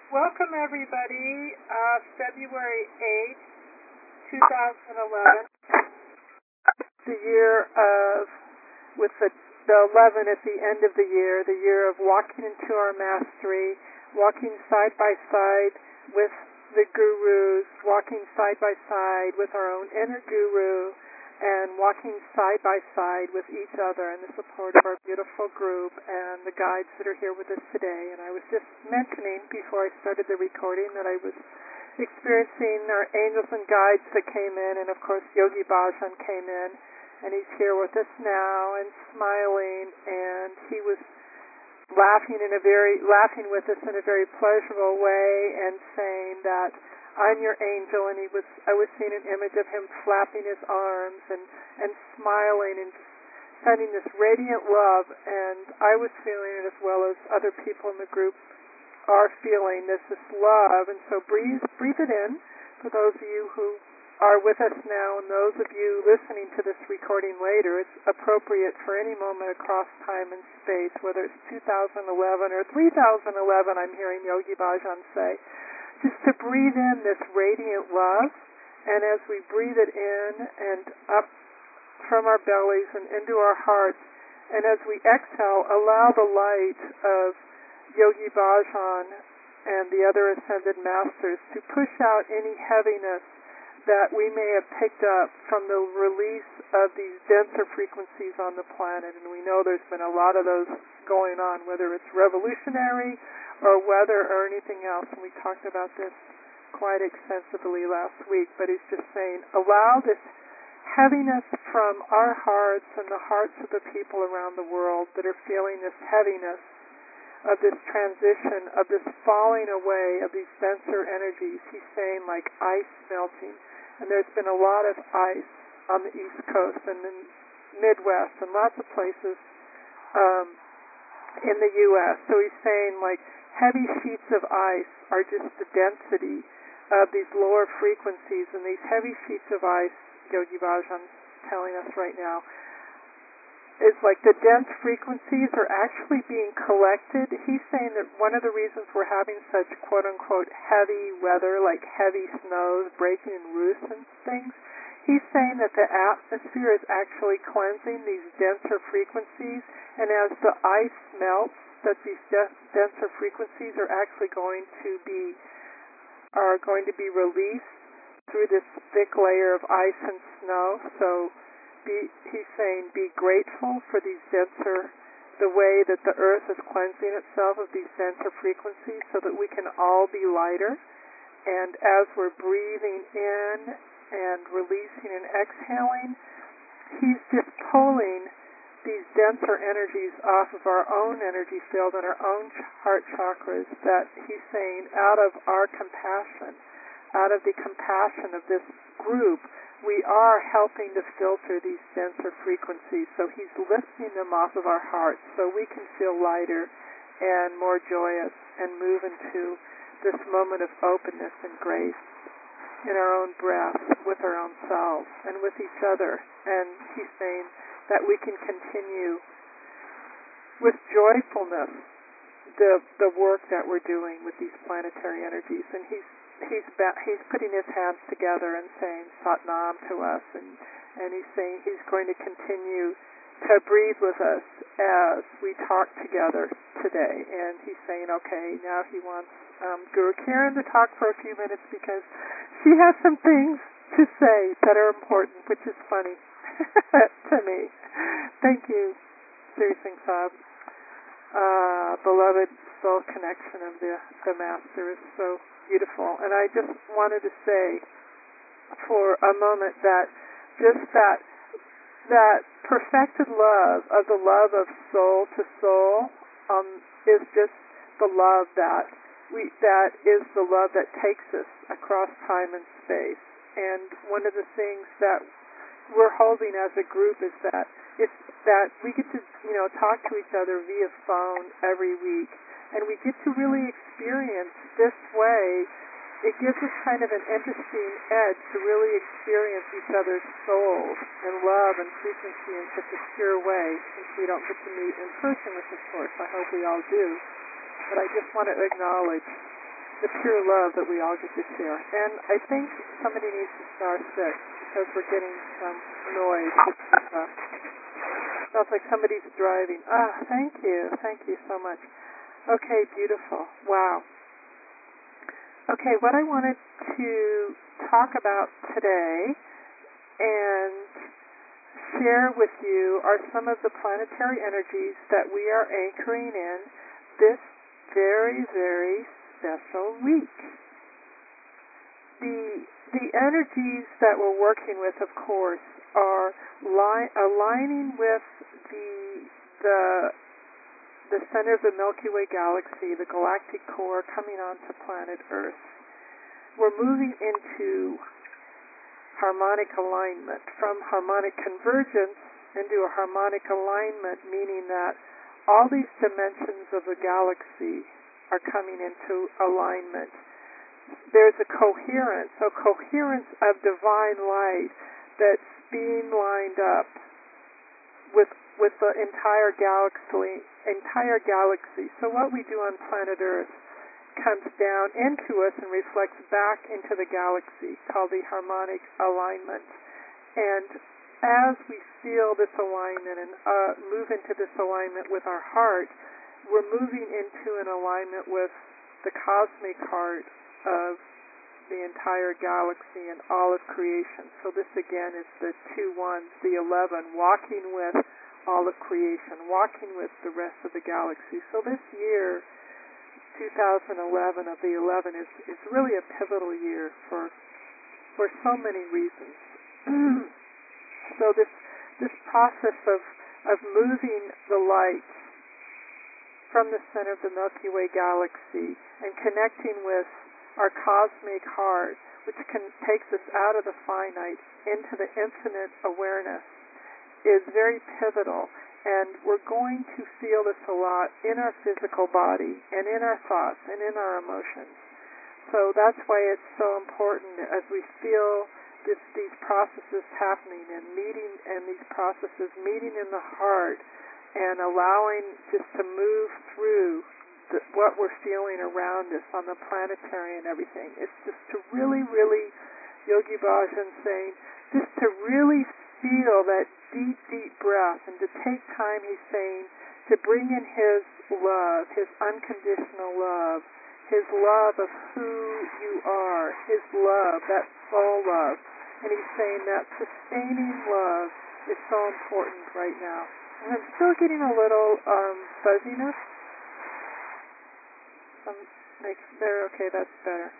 Welcome, everybody. February 8th, 2011, the year of, with the 11 at the end of the year of walking into our mastery, walking side by side with the gurus, walking side by side with our own inner guru, and walking side by side with each other in the support of our beautiful group and the guides that are here with us today. And I was just mentioning before I started the recording that I was experiencing our angels and guides that came in, and of course Yogi Bhajan came in, and he's here with us now and smiling, and he was laughing with us in a very pleasurable way and saying that I'm your angel, and I was seeing an image of him flapping his arms and smiling and sending this radiant love, and I was feeling it as well as other people in the group are feeling this love. And so breathe it in for those of you who are with us now, and those of you listening to this recording later. It's appropriate for any moment across time and space, whether it's 2011 or 3011, I'm hearing Yogi Bhajan say. Just to breathe in this radiant love, and as we breathe it in and up from our bellies and into our hearts, and as we exhale, allow the light of Yogi Bhajan and the other ascended masters to push out any heaviness that we may have picked up from the release of these denser frequencies on the planet. And we know there's been a lot of those going on, whether it's revolutionary or weather or anything else. And we talked about this quite extensively last week. But he's just saying, allow this heaviness from our hearts and the hearts of the people around the world that are feeling this heaviness of this transition, of this falling away of these denser energies. He's saying like ice melting. And there's been a lot of ice on the East Coast and in Midwest and lots of places in the U.S. So he's saying like heavy sheets of ice are just the density of these lower frequencies, and these heavy sheets of ice, Yogi Bhajan's telling us right now, is like the dense frequencies are actually being collected. He's saying that one of the reasons we're having such quote-unquote heavy weather, like heavy snows breaking in roofs and things, he's saying that the atmosphere is actually cleansing these denser frequencies, and as the ice melts, that these denser frequencies are actually going to be released through this thick layer of ice and snow. So he's saying be grateful for these denser, the way that the earth is cleansing itself of these denser frequencies so that we can all be lighter. And as we're breathing in and releasing and exhaling, he's just pulling these denser energies off of our own energy field and our own heart chakras, that he's saying out of our compassion, out of the compassion of this group, we are helping to filter these denser frequencies. So he's lifting them off of our hearts so we can feel lighter and more joyous and move into this moment of openness and grace in our own breath, with our own selves, and with each other. And he's saying that we can continue with joyfulness the work that we're doing with these planetary energies. And he's putting his hands together and saying Satnam to us, and he's saying he's going to continue to breathe with us as we talk together today. And he's saying, okay, now he wants Guru Karen to talk for a few minutes because she has some things to say that are important, which is funny to me. Thank you, Sri Singh Sahib. Beloved soul connection of the Master is so beautiful. And I just wanted to say for a moment that just that perfected love of soul to soul is just the love that is the love that takes us across time and space. And one of the things that we're holding as a group is that we get to talk to each other via phone every week, and we get to really experience this way. It gives us kind of an interesting edge to really experience each other's souls and love and frequency in such a pure way, since we don't get to meet in person, which of course I hope we all do. But I just want to acknowledge the pure love that we all get to share. And I think somebody needs to star 6 because we're getting some noise. Sounds like somebody's driving. Thank you. Thank you so much. Okay, beautiful. Wow. Okay, what I wanted to talk about today and share with you are some of the planetary energies that we are anchoring in this very, very special week. The energies that we're working with, of course, are aligning with the center of the Milky Way galaxy, the galactic core coming onto planet Earth. We're moving into harmonic alignment, from harmonic convergence into a harmonic alignment, meaning that all these dimensions of the galaxy are coming into alignment. There's a coherence of divine light that's being lined up with the entire galaxy. So what we do on planet Earth comes down into us and reflects back into the galaxy, called the harmonic alignment. And as we feel this alignment and move into this alignment with our heart, we're moving into an alignment with the cosmic heart of the entire galaxy and all of creation. So this again is the 2 1s, the 11, walking with all of creation, walking with the rest of the galaxy. So this year, 2011 of the 11 is really a pivotal year for so many reasons. So this process of moving the light from the center of the Milky Way galaxy and connecting with our cosmic heart, which takes us out of the finite into the infinite awareness, is very pivotal. And we're going to feel this a lot in our physical body and in our thoughts and in our emotions. So that's why it's so important as we feel these processes happening and these processes meeting in the heart and allowing just to move through what we're feeling around us on the planetary and everything. It's just to really, really, Yogi Bhajan saying, just to really feel that deep, deep breath and to take time, he's saying, to bring in his love, his unconditional love, his love of who you are, his love, that soul love. And he's saying that sustaining love is so important right now. And I'm still getting a little fuzziness. Okay, that's better.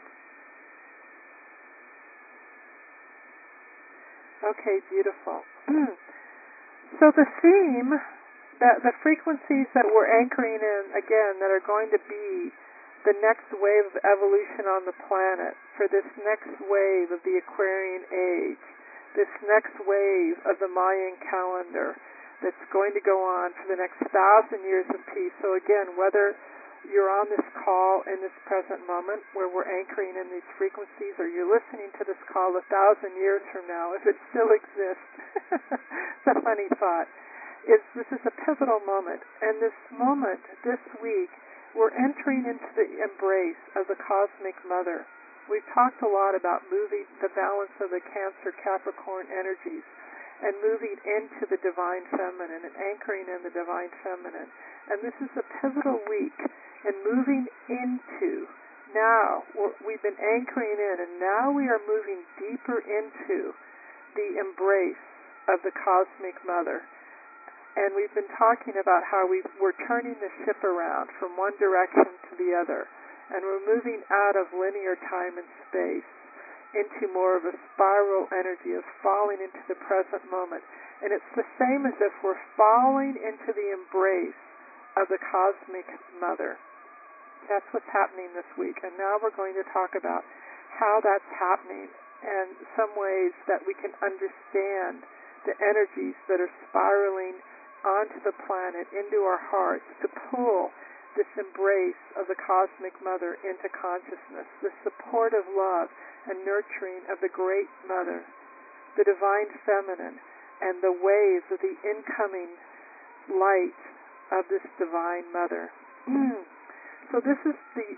Okay, beautiful. So the theme, the frequencies that we're anchoring in, again, that are going to be the next wave of evolution on the planet, for this next wave of the Aquarian age, this next wave of the Mayan calendar that's going to go on for the next 1,000 years of peace. So again, whether you're on this call in this present moment where we're anchoring in these frequencies, or you're listening to this call 1,000 years from now, if it still exists, it's a funny thought. This is a pivotal moment, and this moment, this week, we're entering into the embrace of the Cosmic Mother. We've talked a lot about moving the balance of the Cancer Capricorn energies and moving into the Divine Feminine and anchoring in the Divine Feminine. And this is a pivotal week and moving into, now we've been anchoring in, and now we are moving deeper into the embrace of the Cosmic Mother. And we've been talking about how we're turning the ship around from one direction to the other, and we're moving out of linear time and space into more of a spiral energy of falling into the present moment. And it's the same as if we're falling into the embrace of the Cosmic Mother. That's what's happening this week. And now we're going to talk about how that's happening and some ways that we can understand the energies that are spiraling onto the planet, into our hearts, to pull this embrace of the Cosmic Mother into consciousness, the support of love and nurturing of the Great Mother, the Divine Feminine, and the waves of the incoming light of this Divine Mother. So this is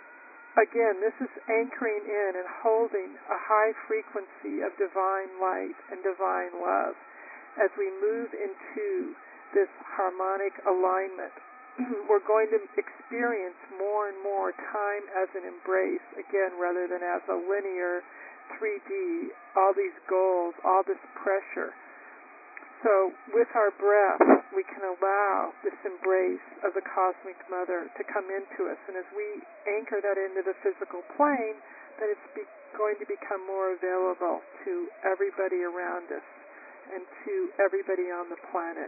again, this is anchoring in and holding a high frequency of divine light and divine love as we move into this harmonic alignment. We're going to experience more and more time as an embrace, again, rather than as a linear 3D, all these goals, all this pressure. So with our breath, we can allow this embrace of the Cosmic Mother to come into us. And as we anchor that into the physical plane, then it's going to become more available to everybody around us and to everybody on the planet.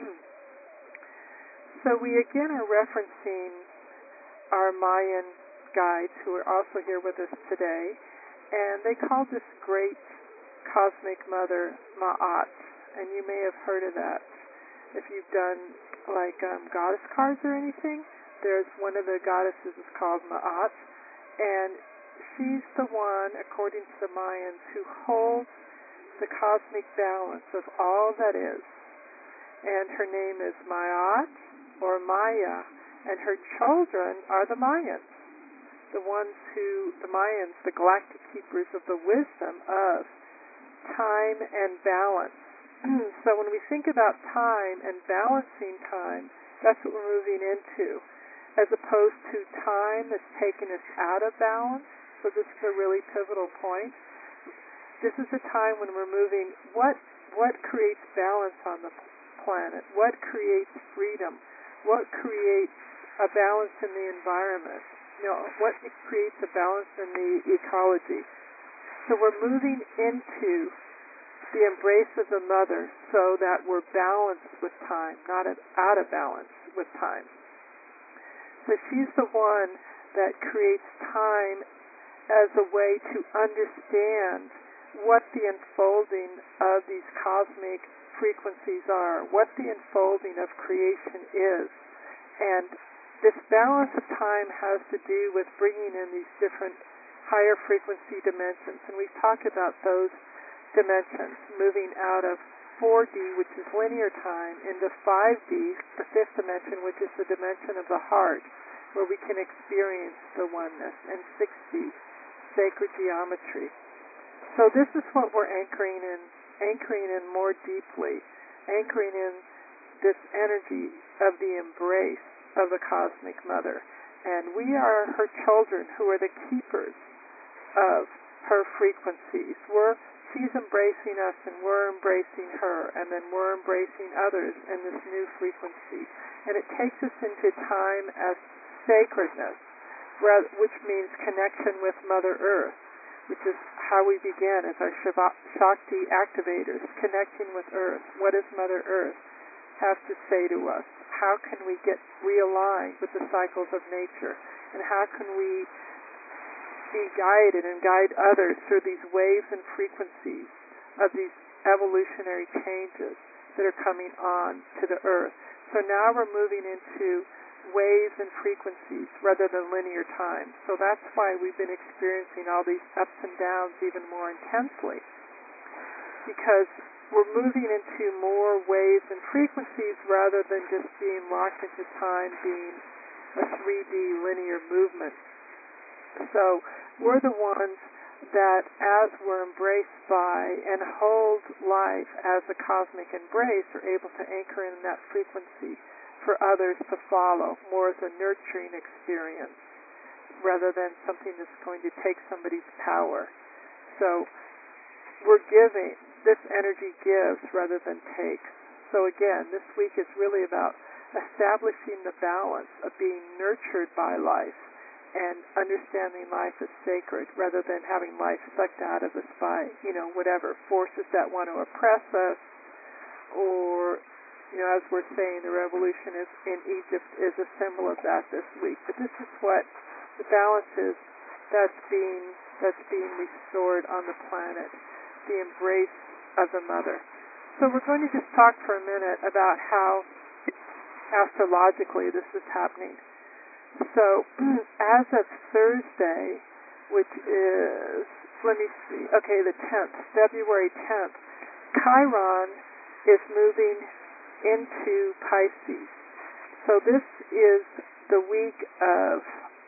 So we again are referencing our Mayan guides who are also here with us today. And they call this great Cosmic Mother Ma'at. And you may have heard of that. If you've done like goddess cards or anything, there's one of the goddesses is called Ma'at, and she's the one, according to the Mayans, who holds the cosmic balance of all that is. And her name is Ma'at or Maya, and her children are the Mayans, the Mayans, the galactic keepers of the wisdom of time and balance. So when we think about time and balancing time, that's what we're moving into, as opposed to time that's taken us out of balance. So this is a really pivotal point. This is a time when we're moving, what creates balance on the planet? What creates freedom? What creates a balance in the environment? What creates a balance in the ecology? So we're moving into the embrace of the Mother so that we're balanced with time, not out of balance with time. So she's the one that creates time as a way to understand what the unfolding of these cosmic frequencies are, what the unfolding of creation is. And this balance of time has to do with bringing in these different higher frequency dimensions. And we've talked about those dimensions, moving out of 4D, which is linear time, into 5D, the fifth dimension, which is the dimension of the heart, where we can experience the oneness, and 6D, sacred geometry. So this is what we're anchoring in more deeply, anchoring in this energy of the embrace of the Cosmic Mother. And we are her children who are the keepers of her frequencies. She's embracing us, and we're embracing her, and then we're embracing others in this new frequency. And it takes us into time as sacredness, which means connection with Mother Earth, which is how we begin as our Shakti activators, connecting with Earth. What does Mother Earth have to say to us? How can we get realigned with the cycles of nature? And how can we be guided and guide others through these waves and frequencies of these evolutionary changes that are coming on to the Earth? So now we're moving into waves and frequencies rather than linear time. So that's why we've been experiencing all these ups and downs even more intensely, because we're moving into more waves and frequencies rather than just being locked into time, being a 3D linear movement. So we're the ones that, as we're embraced by and hold life as a cosmic embrace, are able to anchor in that frequency for others to follow, more as a nurturing experience rather than something that's going to take somebody's power. So we're giving, this energy gives rather than takes. So again, this week is really about establishing the balance of being nurtured by life and understanding life as sacred rather than having life sucked out of us by, whatever forces that want to oppress us, or, as we're saying, the revolution in Egypt is a symbol of that this week. But this is what the balance is that's being restored on the planet, the embrace of the Mother. So we're going to just talk for a minute about how astrologically this is happening. So, as of Thursday, which is, the 10th, February 10th, Chiron is moving into Pisces. So this is the week of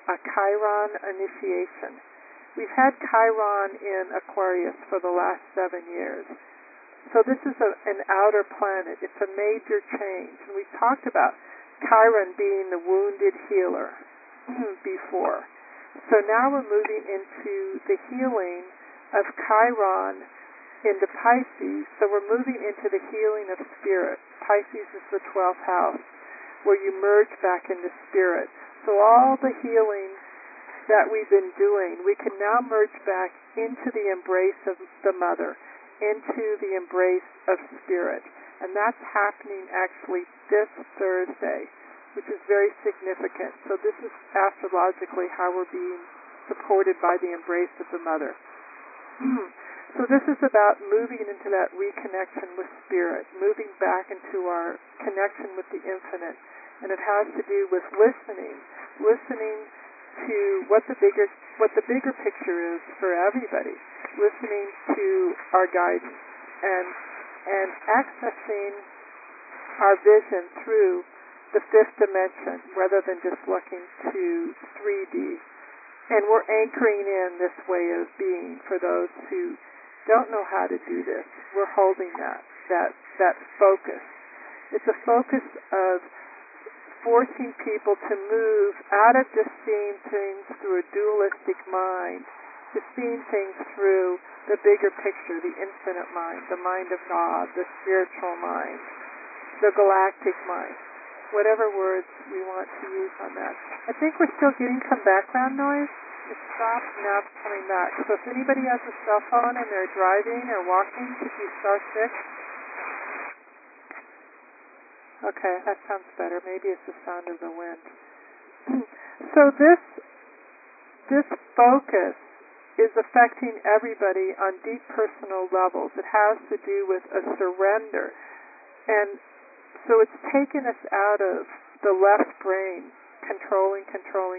a Chiron initiation. We've had Chiron in Aquarius for the last 7 years. So this is an outer planet. It's a major change. And we've talked about Chiron being the wounded healer before. So now we're moving into the healing of Chiron into Pisces. So we're moving into the healing of spirit. Pisces is the 12th house, where you merge back into spirit. So all the healing that we've been doing, we can now merge back into the embrace of the mother, into the embrace of spirit. And that's happening actually this Thursday, which is very significant. So this is astrologically how we're being supported by the embrace of the mother. So this is about moving into that reconnection with spirit, moving back into our connection with the infinite. And it has to do with listening to what the bigger picture is for everybody, listening to our guidance and accessing our vision through the fifth dimension rather than just looking to 3D. And we're anchoring in this way of being for those who don't know how to do this. We're holding that focus. It's a focus of forcing people to move out of just seeing things through a dualistic mind to seeing things through the bigger picture, the infinite mind, the mind of God, the spiritual mind, the galactic mind. Whatever words we want to use on that. I think we're still getting some background noise. It stopped, now it's coming back. So if anybody has a cell phone and they're driving or walking, could you star 6? Okay, that sounds better. Maybe it's the sound of the wind. So this focus is affecting everybody on deep personal levels. It has to do with a surrender. And so it's taken us out of the left brain, controlling,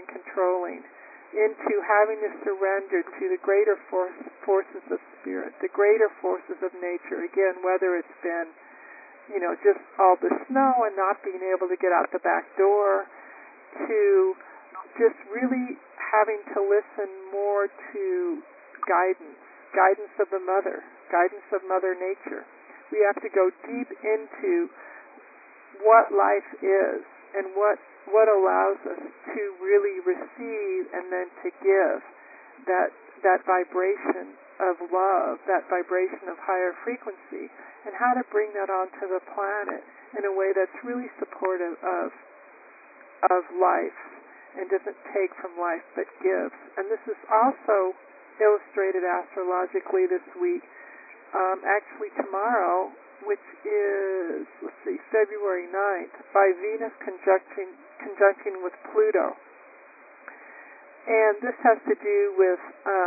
into having to surrender to the greater forces of spirit, the greater forces of nature. Again, whether it's been, just all the snow and not being able to get out the back door, to just really having to listen more to guidance of the mother, guidance of Mother Nature. We have to go deep into what life is and what allows us to really receive and then to give that vibration of love, that vibration of higher frequency, and how to bring that onto the planet in a way that's really supportive of life and doesn't take from life but gives. And this is also illustrated astrologically this week. Actually tomorrow, which is, February 9th, by Venus conjuncting with Pluto. And this has to do with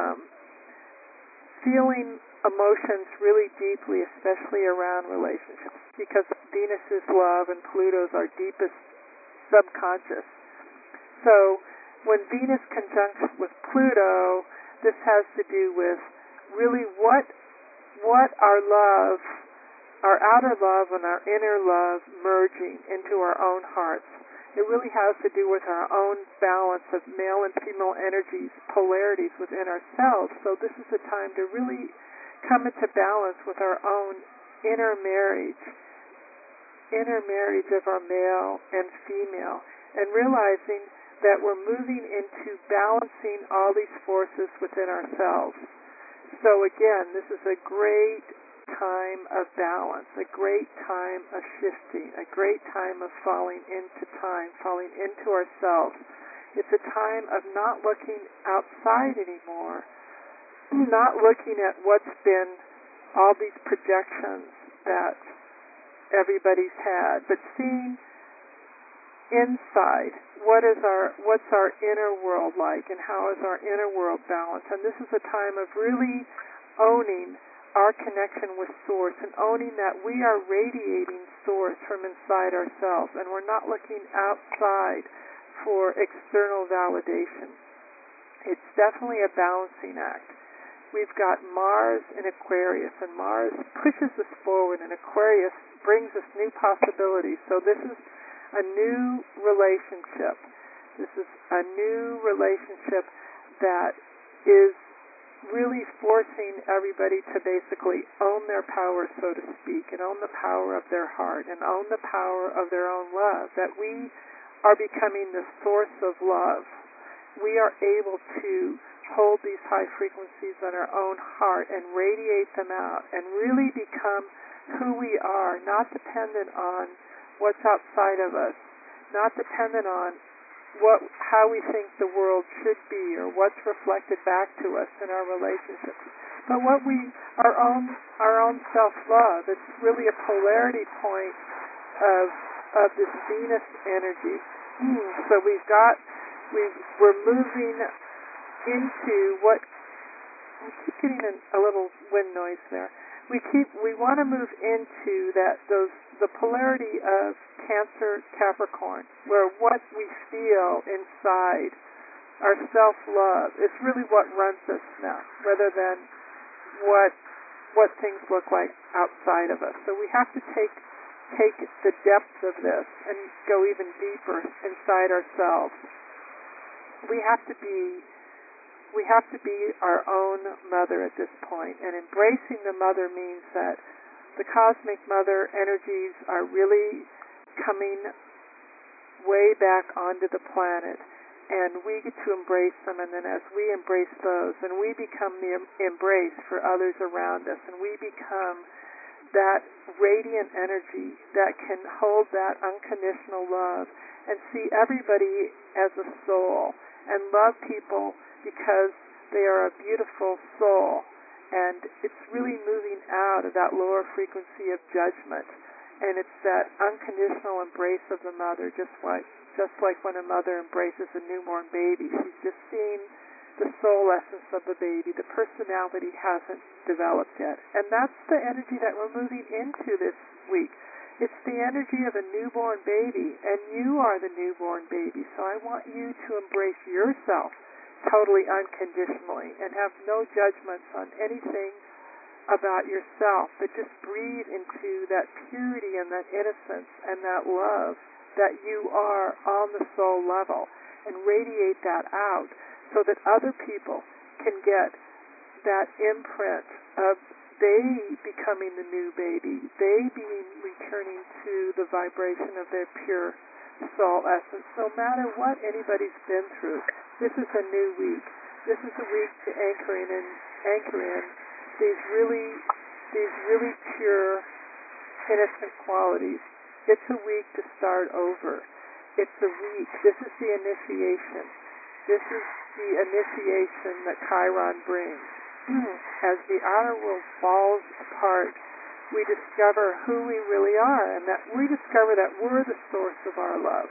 feeling emotions really deeply, especially around relationships, because Venus is love and Pluto is our deepest subconscious. So when Venus conjuncts with Pluto, this has to do with really what our love, our outer love and our inner love merging into our own hearts. It really has to do with our own balance of male and female energies, polarities within ourselves. So this is a time to really come into balance with our own inner marriage of our male and female, and realizing that we're moving into balancing all these forces within ourselves. So again, this is a great time of balance, a great time of shifting, a great time of falling into time, falling into ourselves. It's a time of not looking outside anymore, not looking at what's been all these projections that everybody's had, but seeing inside what's our inner world like, and how is our inner world balanced. And this is a time of really owning our connection with Source and owning that we are radiating Source from inside ourselves, and we're not looking outside for external validation. It's definitely a balancing act. We've got Mars in Aquarius, and Mars pushes us forward, and Aquarius brings us new possibilities. So this is a new relationship. This is a new relationship that is really forcing everybody to basically own their power, so to speak, and own the power of their heart, and own the power of their own love, that we are becoming the source of love. We are able to hold these high frequencies in our own heart and radiate them out and really become who we are, not dependent on what's outside of us, not dependent on how we think the world should be or what's reflected back to us in our relationships, but our own self-love. It's really a polarity point of this Venus energy. So we're moving into what I keep getting a little wind noise there. We want to move into the polarity of Cancer, Capricorn, where what we feel inside, our self-love, is really what runs us now, rather than what things look like outside of us. So we have to take the depth of this and go even deeper inside ourselves. We have to be our own mother at this point, and embracing the mother means that the cosmic mother energies are really coming way back onto the planet, and we get to embrace them, and then as we embrace those, and we become the embrace for others around us, and we become that radiant energy that can hold that unconditional love and see everybody as a soul and love people because they are a beautiful soul. And it's really moving out of that lower frequency of judgment, and it's that unconditional embrace of the mother, just like when a mother embraces a newborn baby. She's just seeing the soul essence of the baby. The personality hasn't developed yet, and that's the energy that we're moving into this week. It's the energy of a newborn baby, and you are the newborn baby. So I want you to embrace yourself totally unconditionally and have no judgments on anything about yourself, but just breathe into that purity and that innocence and that love that you are on the soul level, and radiate that out so that other people can get that imprint of they becoming the new baby, they being returning to the vibration of their pure soul essence. No matter what anybody's been through, this is a new week. This is a week to anchor in these really pure, innocent qualities. It's a week to start over. It's a week. This is the initiation. This is the initiation that Chiron brings. As the outer world falls apart, we discover who we really are, and that we discover that we're the source of our love.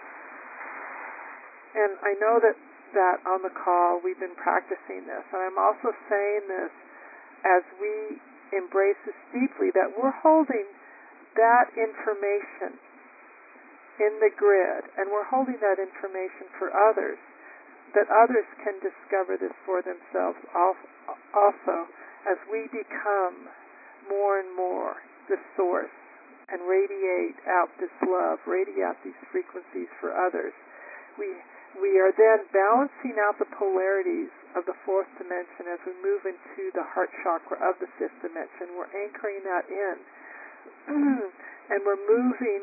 And I know that on the call we've been practicing this, and I'm also saying this as we embrace this deeply, that we're holding that information in the grid, and we're holding that information for others, that others can discover this for themselves also, as we become more and more the source and radiate out this love, radiate out these frequencies for others. We are then balancing out the polarities of the fourth dimension as we move into the heart chakra of the fifth dimension. We're anchoring that in, and we're moving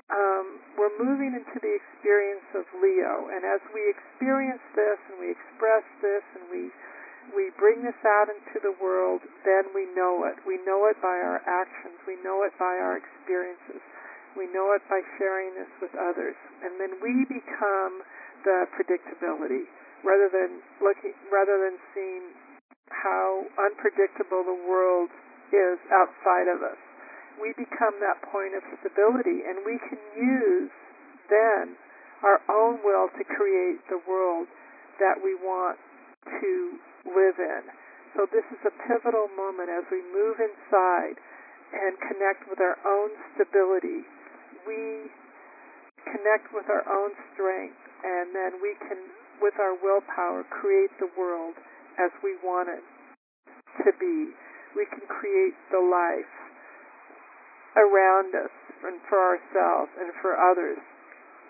into the experience of Leo. And as we experience this and we express this and we bring this out into the world, then we know it. We know it by our actions. We know it by our experiences. We know it by sharing this with others. And then we become the predictability, rather than seeing how unpredictable the world is outside of us. We become that point of stability, and we can use then our own will to create the world that we want to live in. So this is a pivotal moment as we move inside and connect with our own stability. We connect with our own strength, and then we can, with our willpower, create the world as we want it to be. We can create the life around us and for ourselves and for others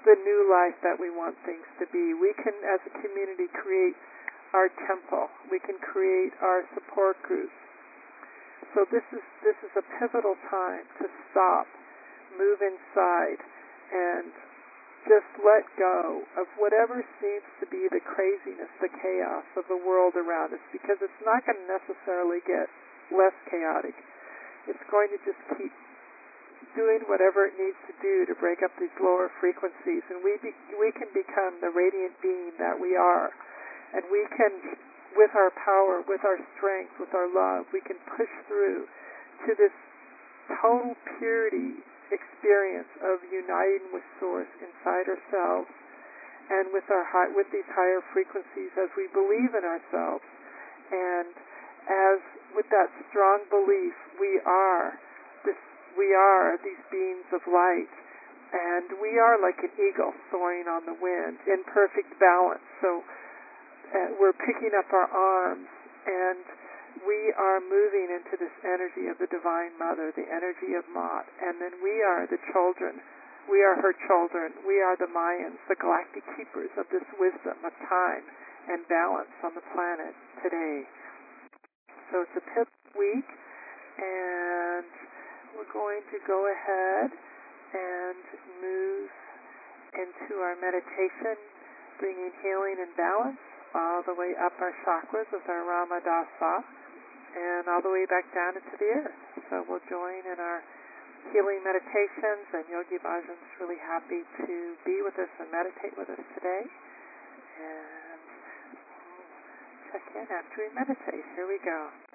the new life that we want things to be. We can, as a community, create our temple. We can create our support groups. So this is a pivotal time to stop, move inside, and just let go of whatever seems to be the craziness, the chaos of the world around us, because it's not going to necessarily get less chaotic. It's going to just keep doing whatever it needs to do to break up these lower frequencies, and we can become the radiant being that we are, and we can, with our power, with our strength, with our love, we can push through to this total purity experience of uniting with Source inside ourselves, and with these higher frequencies as we believe in ourselves, and as with that strong belief we are these beings of light, and we are like an eagle soaring on the wind in perfect balance. So we're picking up our arms, and we are moving into this energy of the Divine Mother, the energy of Ma'at, and then we are the children. We are her children. We are the Mayans, the galactic keepers of this wisdom of time and balance on the planet today. So it's a pivotal week, and we're going to go ahead and move into our meditation, bringing healing and balance all the way up our chakras with our Rama Dasa, and all the way back down into the earth. So we'll join in our healing meditations, and Yogi Bhajan's really happy to be with us and meditate with us today. And we'll check in after we meditate. Here we go.